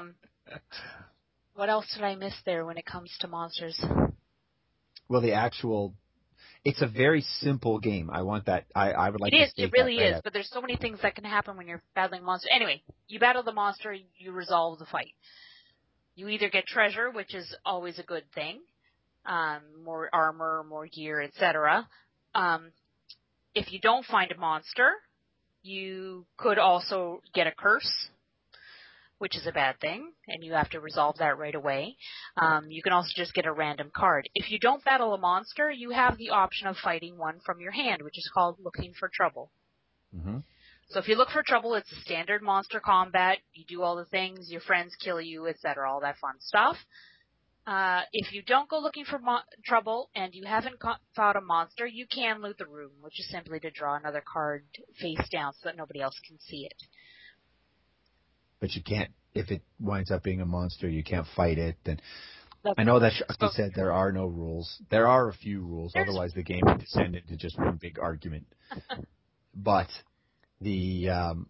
What else did I miss there when it comes to monsters? Well, it's a very simple game. I want that. I would like to state it really that is, but there's so many things that can happen when you're battling monsters. Anyway, you battle the monster, you resolve the fight. You either get treasure, which is always a good thing, more armor, more gear, etc. If you don't find a monster, you could also get a curse, which is a bad thing, and you have to resolve that right away. You can also just get a random card. If you don't battle a monster, you have the option of fighting one from your hand, which is called looking for trouble. Mm-hmm. So if you look for trouble, it's a standard monster combat. You do all the things, your friends kill you, etc., all that fun stuff. If you don't go looking for trouble and you haven't fought a monster, you can loot the room, which is simply to draw another card face down so that nobody else can see it. But you can't, if it winds up being a monster, you can't fight it. And I know that Shakti said there are no rules. There are a few rules, otherwise the game would descend into just one big argument. But it's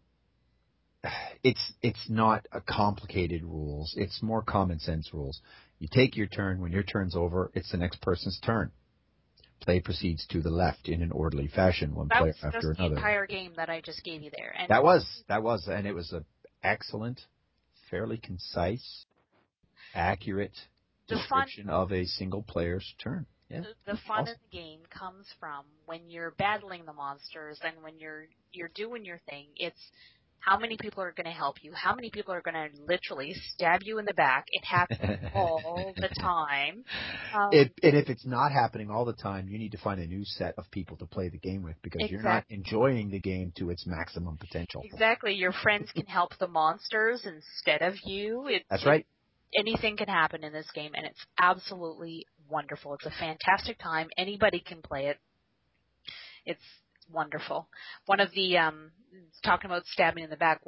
not a complicated rules. It's more common sense rules. You take your turn. When your turn's over, it's the next person's turn. Play proceeds to the left in an orderly fashion, one player after another. That was the entire game that I just gave you there. And that was, and it was an excellent, fairly concise, accurate description of a single player's turn. Yeah. The fun Awesome. in the game comes from when you're battling the monsters and when you're doing your thing. It's how many people are going to help you? How many people are going to literally stab you in the back? It happens all the time. And if it's not happening all the time, you need to find a new set of people to play the game with because you're not enjoying the game to its maximum potential. Exactly. Your friends can help the monsters instead of you. That's right. Anything can happen in this game, and it's absolutely wonderful. It's a fantastic time. Anybody can play it. It's wonderful. One of the talking about stabbing in the back.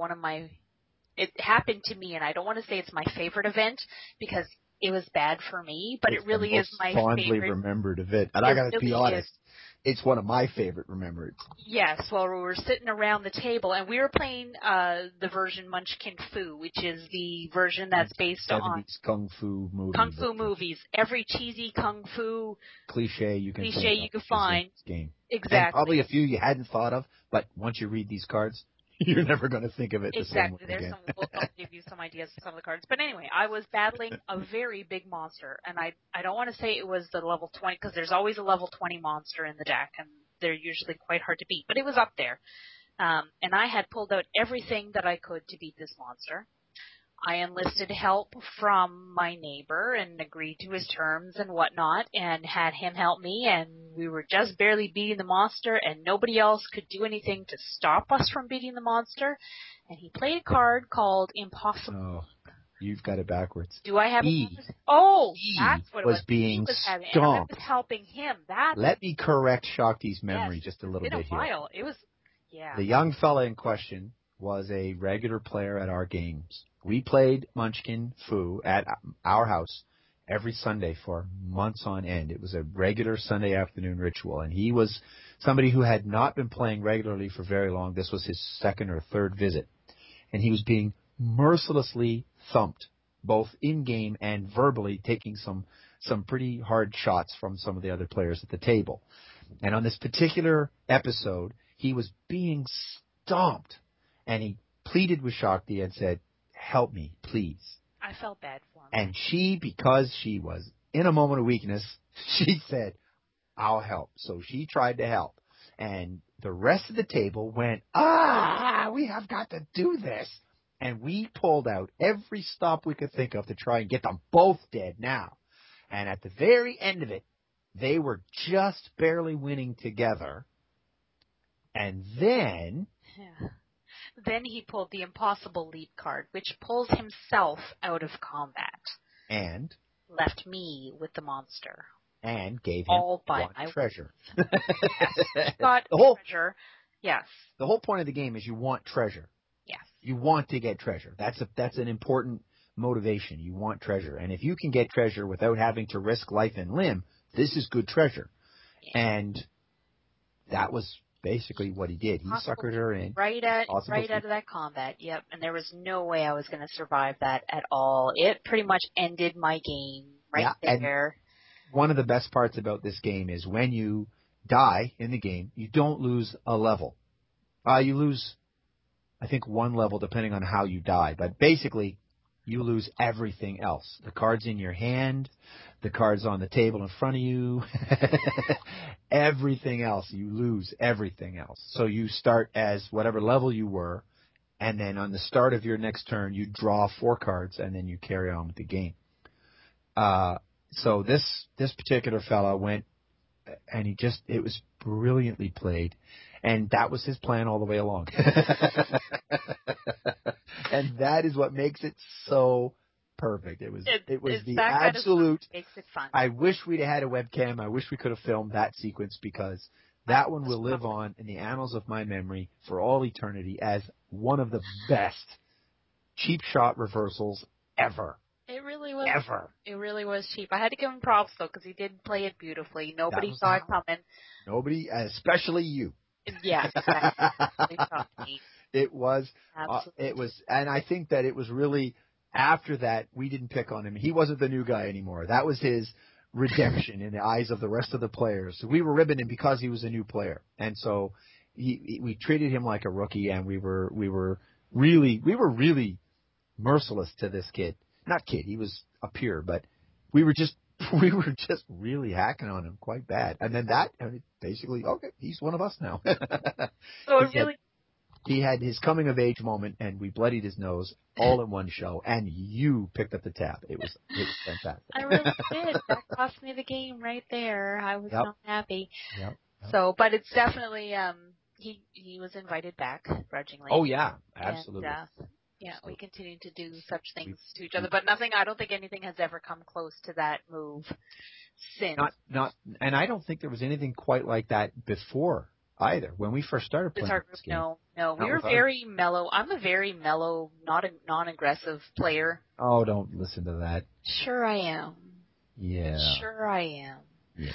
It happened to me, and I don't want to say it's my favorite event because it was bad for me, but it's it really is my fondly favorite. remembered event. And I got to be honest, it's one of my favorite remembered. Yes, well, we were sitting around the table, and we were playing the version Munchkin Fu, which is the version that's based on 70s kung fu movies. Kung fu movies. Every cheesy kung fu cliche you can find. Game. Exactly. And probably a few you hadn't thought of, but once you read these cards, you're never going to think of it the same way again. I'll give you some ideas of some of the cards. But anyway, I was battling a very big monster, and I don't want to say it was the level 20, because there's always a level 20 monster in the deck, and they're usually quite hard to beat, but it was up there. And I had pulled out everything that I could to beat this monster. I enlisted help from my neighbor and agreed to his terms and whatnot and had him help me, and we were just barely beating the monster and nobody else could do anything to stop us from beating the monster. And he played a card called Impossible. Oh, you've got it backwards. Do I have it? That's what it was. Being stomped. And I was helping him. Let me correct Shakti's memory just a little bit here. It was, yeah. The young fella in question was a regular player at our games. We played Munchkin Fu at our house every Sunday for months on end. It was a regular Sunday afternoon ritual, and he was somebody who had not been playing regularly for very long. This was his second or third visit, and he was being mercilessly thumped, both in-game and verbally, taking some pretty hard shots from some of the other players at the table. And on this particular episode, he was being stomped, and he pleaded with Shakti and said, "Help me, please." I felt bad for him. And she, because she was in a moment of weakness, she said, "I'll help." So she tried to help. And the rest of the table went, we have got to do this. And we pulled out every stop we could think of to try and get them both dead now. And at the very end of it, they were just barely winning together. And then... Yeah. Then he pulled the Impossible Leap card, which pulls himself out of combat. And? Left me with the monster. And gave him all by one treasure. Yes. Got treasure. Yes. The whole point of the game is you want treasure. Yes. You want to get treasure. That's an important motivation. You want treasure. And if you can get treasure without having to risk life and limb, this is good treasure. Yeah. And that was basically what he did. He suckered her in. Right out of that combat, yep. And there was no way I was going to survive that at all. It pretty much ended my game there. And one of the best parts about this game is when you die in the game, you don't lose a level. You lose, I think, one level depending on how you die. But basically, you lose everything else. The cards in your hand, the cards on the table in front of you, everything else. You lose everything else. So you start as whatever level you were, and then on the start of your next turn, you draw 4 cards, and then you carry on with the game. So this particular fella went, and it was brilliantly played. And that was his plan all the way along. And that is what makes it so perfect. It was the absolute. Kind of makes it fun. I wish we'd had a webcam. I wish we could have filmed that sequence because that one will live on in the annals of my memory for all eternity as one of the best cheap shot reversals ever. It really was. Ever. It really was cheap. I had to give him props though because he did play it beautifully. Nobody saw it coming. Nobody, especially you. Yeah, exactly. It was, and I think that it was really, after that, we didn't pick on him. He wasn't the new guy anymore. That was his redemption in the eyes of the rest of the players. So we were ribbing him because he was a new player. And so we treated him like a rookie, and we were really merciless to this kid. Not kid, he was a peer, but we were just we were just really hacking on him quite bad. And then basically, okay, he's one of us now. So it really... He had his coming of age moment, and we bloodied his nose all in one show, and you picked up the tab. It was fantastic. I really did. That cost me the game right there. I was not happy. Yep. So, but it's definitely, he was invited back grudgingly. Oh yeah, absolutely. And, we continue to do such things to each other, but I don't think anything has ever come close to that move since. And I don't think there was anything quite like that before either. When we first started playing this game. No, we were very mellow. I'm a very mellow, non-aggressive player. Oh, don't listen to that. Sure I am. Yeah. Sure I am. Yeah.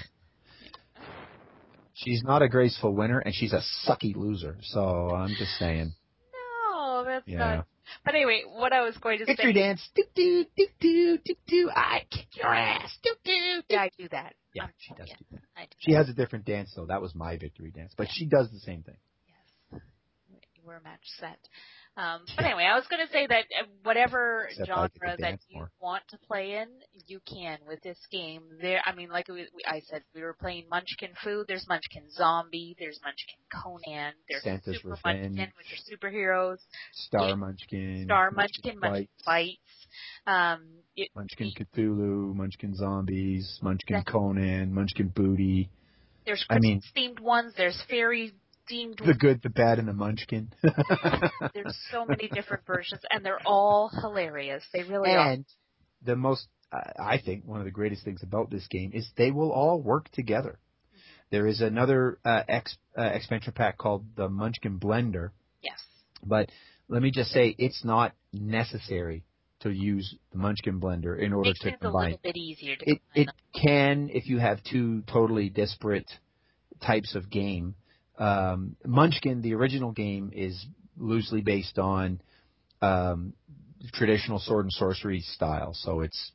She's not a graceful winner, and she's a sucky loser. So I'm just saying. No, that's not. But anyway, what I was going to say. Victory dance. Do do do do do. I kick your ass. Do do. Yeah, I do that. Yeah, she does do that. She has a different dance, though. That was my victory dance. But she does the same thing. Yes. We're a match set. But anyway, I was going to say that whatever genre that you want to play in, you can with this game. Like I said, we were playing Munchkin Fu. There's Munchkin Zombie. There's Munchkin Conan. There's Santa's Super Revenge, Munchkin, which are superheroes. Star Munchkin. Munchkin Fights. Munchkin Cthulhu, Munchkin Zombies, Munchkin Conan, Munchkin Booty. There's Christmas-themed ones. There's fairy The Good, the Bad, and the Munchkin. There's so many different versions, and they're all hilarious. They really are. And the most, I think, one of the greatest things about this game is they will all work together. There is another expansion pack called the Munchkin Blender. Yes. But let me just say, it's not necessary to use the Munchkin Blender in order to combine. It's a little bit easier to combine. It can, if you have two totally disparate types of game. Munchkin, the original game, is loosely based on traditional sword and sorcery style. So it's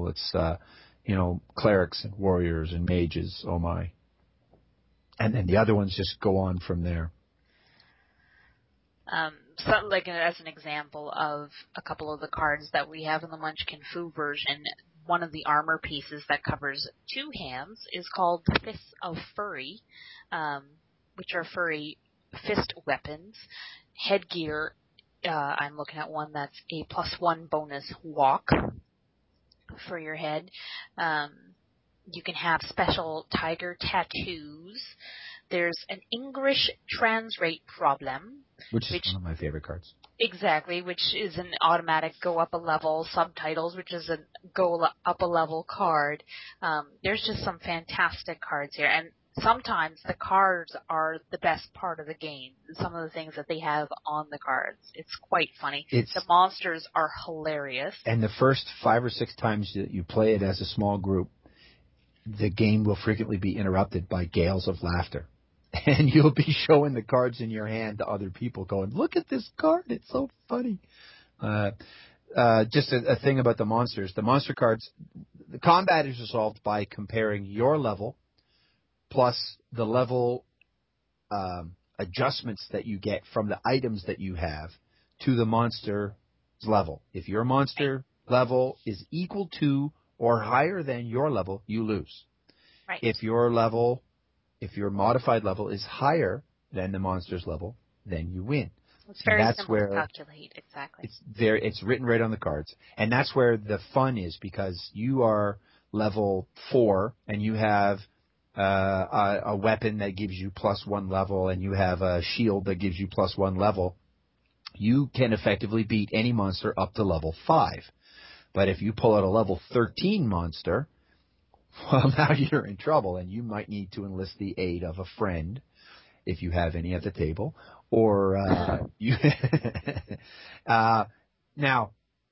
clerics and warriors and mages. Oh my! And then the other ones just go on from there. As an example of a couple of the cards that we have in the Munchkin Fu version, one of the armor pieces that covers two hands is called the Fists of Furry, which are furry fist weapons. Headgear, I'm looking at one that's a +1 bonus walk for your head. You can have special tiger tattoos. There's an English translate problem. Which is one of my favorite cards. Exactly, which is an automatic go up a level. Subtitles, which is a go up a level card. There's just some fantastic cards here. And sometimes the cards are the best part of the game. Some of the things that they have on the cards. It's quite funny. The monsters are hilarious. And the first 5 or 6 times that you play it as a small group, the game will frequently be interrupted by gales of laughter. And you'll be showing the cards in your hand to other people going, look at this card, it's so funny. Just a thing about the monsters. The monster cards, the combat is resolved by comparing your level plus the level adjustments that you get from the items that you have to the monster's level. If your monster level is equal to or higher than your level, you lose. Right. If your modified level is higher than the monster's level, then you win. It's very simple to calculate, exactly. It's written right on the cards. And that's where the fun is, because you are level 4 and you have a weapon that gives you +1 level and you have a shield that gives you +1 level. You can effectively beat any monster up to level 5. But if you pull out a level 13 monster, well, now you're in trouble, and you might need to enlist the aid of a friend, if you have any at the table, or now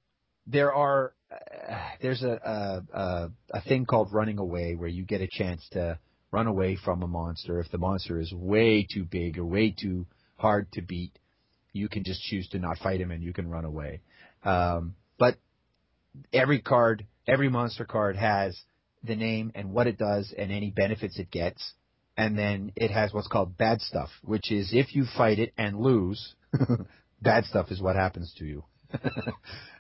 there's a thing called running away, where you get a chance to run away from a monster. If the monster is way too big or way too hard to beat, you can just choose to not fight him and you can run away. But every monster card has the name and what it does and any benefits it gets. And then it has what's called bad stuff, which is if you fight it and lose, bad stuff is what happens to you.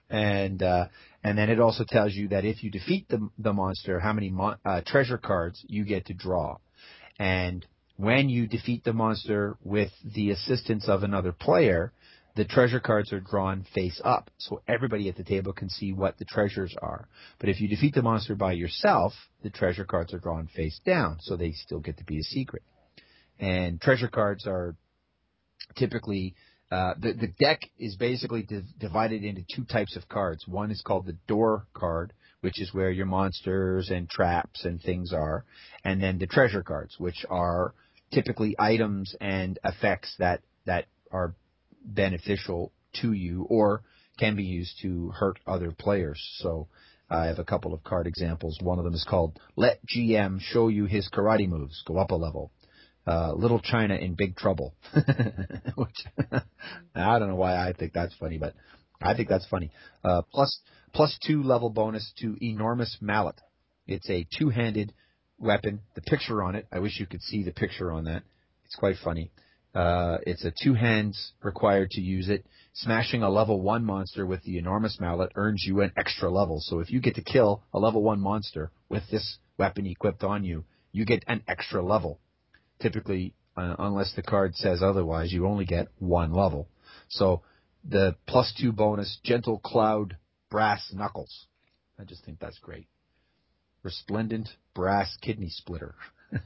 And then it also tells you that if you defeat the monster, how many treasure cards you get to draw. And when you defeat the monster with the assistance of another player, the treasure cards are drawn face up, so everybody at the table can see what the treasures are. But if you defeat the monster by yourself, the treasure cards are drawn face down, so they still get to be a secret. And treasure cards are typically the deck is basically divided into two types of cards. One is called the door card, which is where your monsters and traps and things are, and then the treasure cards, which are typically items and effects that are beneficial to you or can be used to hurt other players. So I have a couple of card examples. One of them is called Let GM Show You His Karate Moves. Go up a level. Little China in Big Trouble. Which I don't know why I think that's funny, but I think that's funny. Plus 2 level bonus to Enormous Mallet. It's a two-handed weapon. The picture on it, I wish you could see the picture on that. It's quite funny. It's a 2 hands required to use it. Smashing a level 1 monster with the Enormous Mallet earns you an extra level. So if you get to kill a level 1 monster with this weapon equipped on you, you get an extra level. Typically, unless the card says otherwise, you only get 1 level. So the plus 2 bonus, Gentle Cloud Brass Knuckles. I just think that's great. Resplendent Brass Kidney Splitter.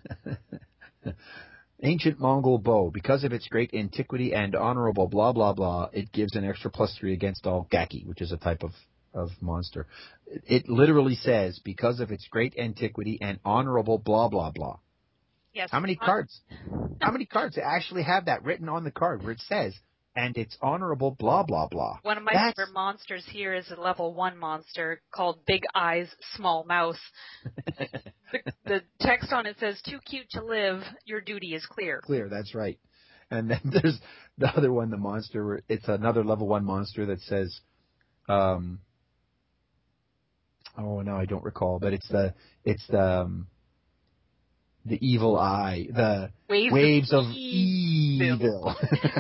Ancient Mongol Bow. Because of its great antiquity and honorable blah, blah, blah, it gives an extra plus 3 against all Gaki, which is a type of monster. It literally says, because of its great antiquity and honorable blah, blah, blah. Yes. How many cards? How many cards actually have that written on the card where it says, and it's honorable blah, blah, blah? One of my favorite monsters here is a level 1 monster called Big Eyes, Small Mouth. the text on it says, too cute to live, your duty is clear. Clear, that's right. And then there's the other one, the monster, where it's another level 1 monster that says, oh, no, I don't recall, but it's the evil eye, the waves of evil.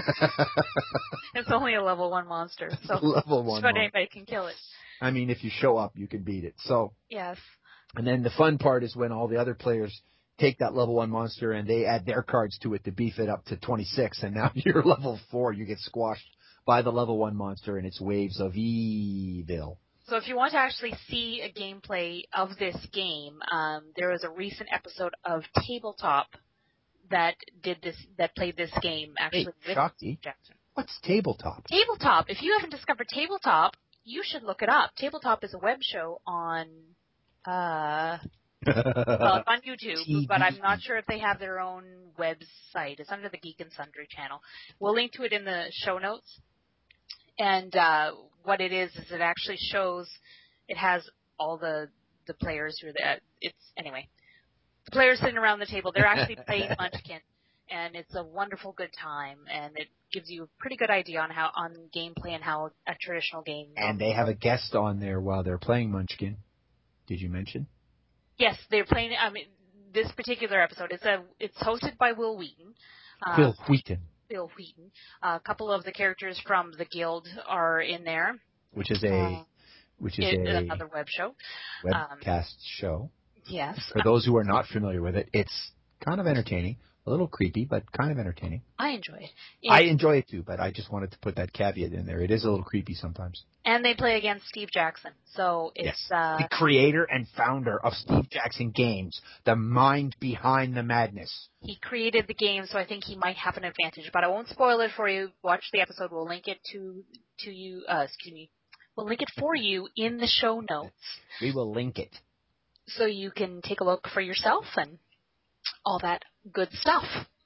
It's only a level 1 monster, so level 1 but anybody can kill it. I mean, if you show up, you can beat it. So yes. And then the fun part is when all the other players take that level 1 monster and they add their cards to it to beef it up to 26, and now you're level 4, you get squashed by the level 1 monster and its waves of evil. So if you want to actually see a gameplay of this game, there was a recent episode of Tabletop that played this game actually with Shakti, Jackson. What's Tabletop? Tabletop. If you haven't discovered Tabletop, you should look it up. Tabletop is a web show on well, it's on YouTube, TV. but I'm not sure if they have their own website. It's under the Geek and Sundry channel. We'll link to it in the show notes. And what it is it actually shows, it has all the players who are there. Anyway, the players sitting around the table, they're actually playing Munchkin, and it's a wonderful good time, and it gives you a pretty good idea on gameplay and how a traditional game. And they have a guest on there while they're playing Munchkin. Did you mention? Yes, they're playing. I mean, this particular episode, it's hosted by Will Wheaton. Will Wheaton. Bill Wheaton. A couple of the characters from the Guild are in there. Which is another web show. Webcast show. Yes. For those who are not familiar with it, it's kind of entertaining. A little creepy, but kind of entertaining. I enjoy it. I enjoy it too, but I just wanted to put that caveat in there. It is a little creepy sometimes. And they play against Steve Jackson. So it's the creator and founder of Steve Jackson Games, the mind behind the madness. He created the game, so I think he might have an advantage. But I won't spoil it for you. Watch the episode. We'll link it to you. We'll link it for you in the show notes. We will link it. So you can take a look for yourself and all that good stuff.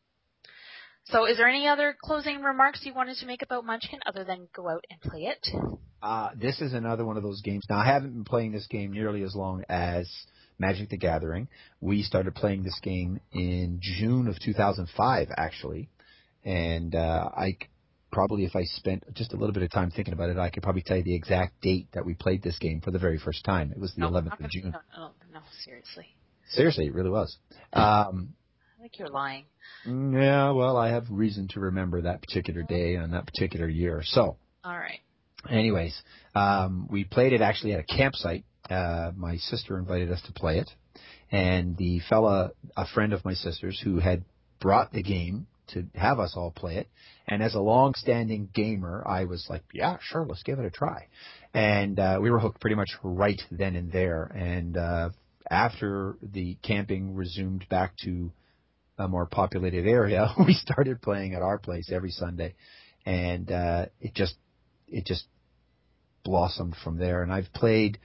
So is there any other closing remarks you wanted to make about Munchkin other than go out and play it? This is another one of those games. Now, I haven't been playing this game nearly as long as Magic the Gathering. We started playing this game in June of 2005, actually. And probably if I spent just a little bit of time thinking about it, I could probably tell you the exact date that we played this game for the very first time. It was the 11th of June. No, seriously. Seriously, it really was. I think you're lying. Yeah, well, I have reason to remember that particular day and that particular year. So, all right. Anyways, we played it actually at a campsite. My sister invited us to play it, and the fella, a friend of my sister's, who had brought the game to have us all play it, and as a long-standing gamer, I was like, yeah, sure, let's give it a try. And we were hooked pretty much right then and there. And after the camping resumed back to a more populated area, we started playing at our place every Sunday, and it just blossomed from there. And I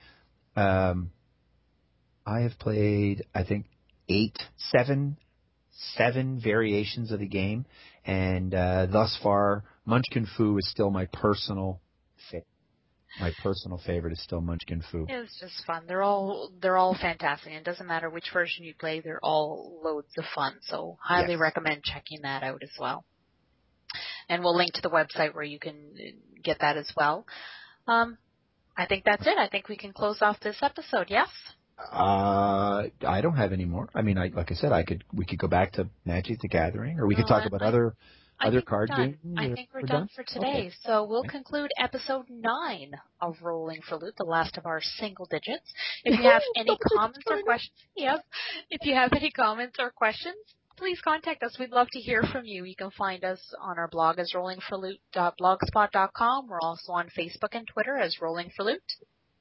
have played, I think, seven variations of the game, and thus far, Munchkin Fu is still my personal favorite. My personal favorite is still Munchkin Fu. It's just fun. They're all fantastic. It doesn't matter which version you play; they're all loads of fun. So, highly recommend checking that out as well. And we'll link to the website where you can get that as well. I think that's it. I think we can close off this episode. Yes. I don't have any more. I mean, like I said, we could go back to Magic the Gathering, or we could talk about other card games. I think we're done for today. Okay. So we'll conclude episode 9 of Rolling for Loot, the last of our single digits. If you have any comments or questions, if you have any comments or questions, please contact us. We'd love to hear from you. You can find us on our blog as rollingforloot.blogspot.com. We're also on Facebook and Twitter as Rolling for Loot.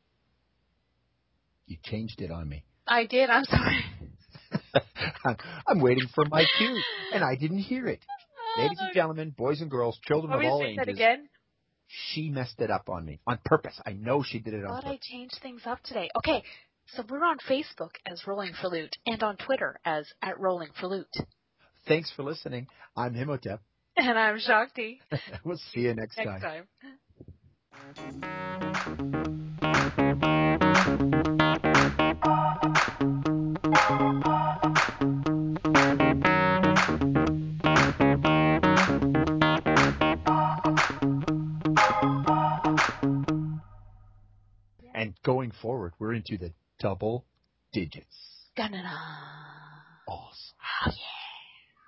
You changed it on me. I did. I'm sorry. I'm waiting for my cue, and I didn't hear it. Ladies and gentlemen, boys and girls, children of all ages. That again? She messed it up on me on purpose. I know she did it on purpose. I changed things up today. Okay, so we're on Facebook as Rolling for Loot and on Twitter as @RollingForLoot. Thanks for listening. I'm Himotep. And I'm Shakti. We'll see you next time. And going forward, we're into the double digits. Awesome. Oh, yeah.